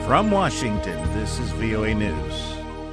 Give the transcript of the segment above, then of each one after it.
From Washington, this is VOA News.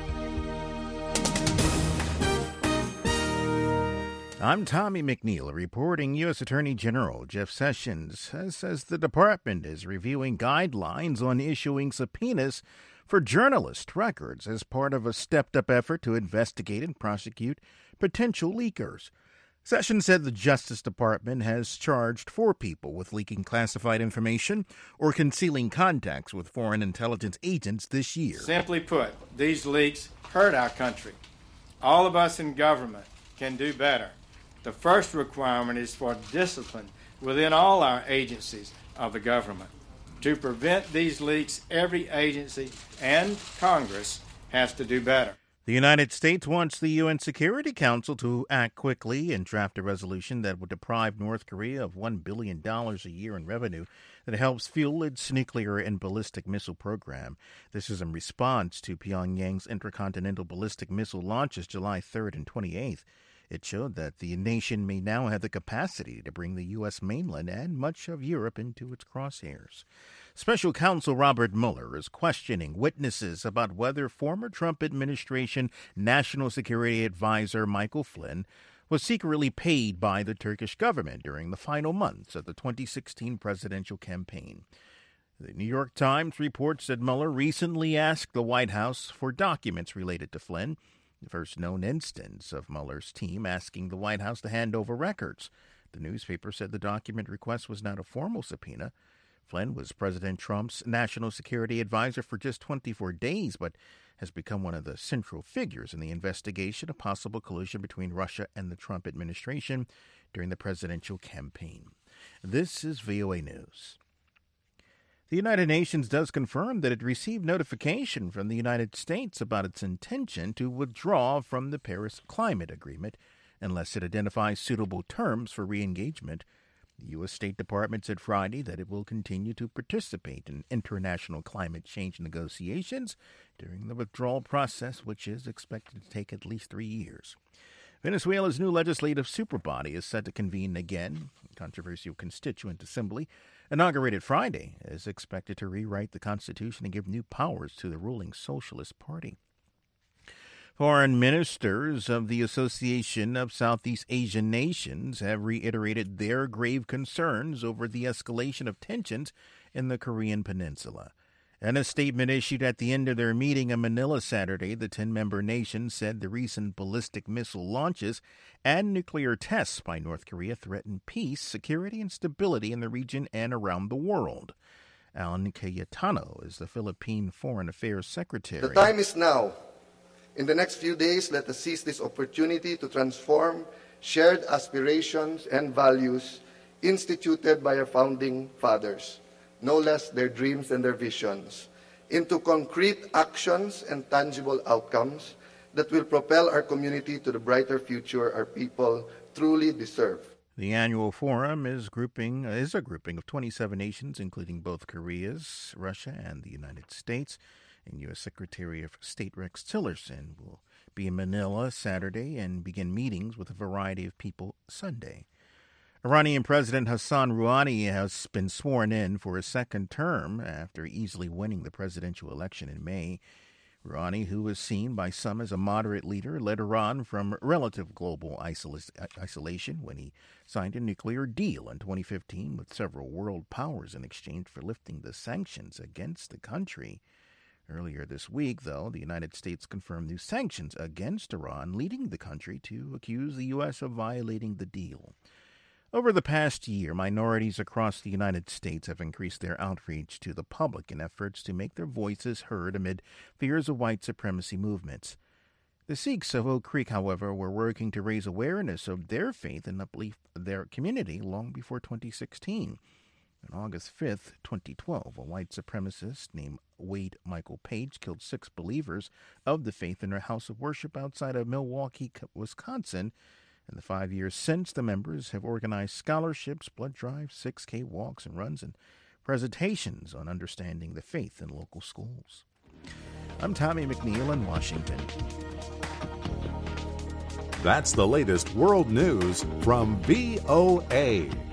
I'm Tommy McNeil reporting. U.S. Attorney General Jeff Sessions says the department is reviewing guidelines on issuing subpoenas for journalist records as part of a stepped-up effort to investigate and prosecute potential leakers. Sessions said the Justice Department has charged 4 people with leaking classified information or concealing contacts with foreign intelligence agents this year. Simply put, these leaks hurt our country. All of us in government can do better. The first requirement is for discipline within all our agencies of the government. To prevent these leaks, every agency and Congress has to do better. The United States wants the UN Security Council to act quickly and draft a resolution that would deprive North Korea of $1 billion a year in revenue that helps fuel its nuclear and ballistic missile program. This is in response to Pyongyang's intercontinental ballistic missile launches July 3rd and 28th. It showed that the nation may now have the capacity to bring the U.S. mainland and much of Europe into its crosshairs. Special Counsel Robert Mueller is questioning witnesses about whether former Trump administration National Security Advisor Michael Flynn was secretly paid by the Turkish government during the final months of the 2016 presidential campaign. The New York Times reports that Mueller recently asked the White House for documents related to Flynn, the first known instance of Mueller's team asking the White House to hand over records. The newspaper said the document request was not a formal subpoena. Flynn was President Trump's national security advisor for just 24 days, but has become one of the central figures in the investigation of possible collusion between Russia and the Trump administration during the presidential campaign. This is VOA News. The United Nations does confirm that it received notification from the United States about its intention to withdraw from the Paris Climate Agreement unless it identifies suitable terms for re-engagement. The U.S. State Department said Friday that it will continue to participate in international climate change negotiations during the withdrawal process, which is expected to take at least 3 years. Venezuela's new legislative superbody is set to convene again. The controversial Constituent Assembly, inaugurated Friday, is expected to rewrite the Constitution and give new powers to the ruling Socialist Party. Foreign ministers of the Association of Southeast Asian Nations have reiterated their grave concerns over the escalation of tensions in the Korean Peninsula. In a statement issued at the end of their meeting in Manila Saturday, the 10-member nation said the recent ballistic missile launches and nuclear tests by North Korea threaten peace, security, and stability in the region and around the world. Alan Cayetano is the Philippine Foreign Affairs Secretary. The time is now. In the next few days, let us seize this opportunity to transform shared aspirations and values instituted by our founding fathers, no less their dreams and their visions, into concrete actions and tangible outcomes that will propel our community to the brighter future our people truly deserve. The annual forum is a grouping of 27 nations, including both Korea's, Russia, and the United States. And U.S. Secretary of State Rex Tillerson will be in Manila Saturday and begin meetings with a variety of people Sunday. Iranian President Hassan Rouhani has been sworn in for a second term after easily winning the presidential election in May. Rouhani, who is seen by some as a moderate leader, led Iran from relative global isolation when he signed a nuclear deal in 2015 with several world powers in exchange for lifting the sanctions against the country. Earlier this week, though, the United States confirmed new sanctions against Iran, leading the country to accuse the U.S. of violating the deal. Over the past year, minorities across the United States have increased their outreach to the public in efforts to make their voices heard amid fears of white supremacy movements. The Sikhs of Oak Creek, however, were working to raise awareness of their faith and uplift their community long before 2016. On August 5th, 2012, a white supremacist named Wade Michael Page killed 6 believers of the faith in their house of worship outside of Milwaukee, Wisconsin. In the 5 years since, the members have organized scholarships, blood drives, 6K walks and runs, and presentations on understanding the faith in local schools. I'm Tommy McNeil in Washington. That's the latest world news from VOA.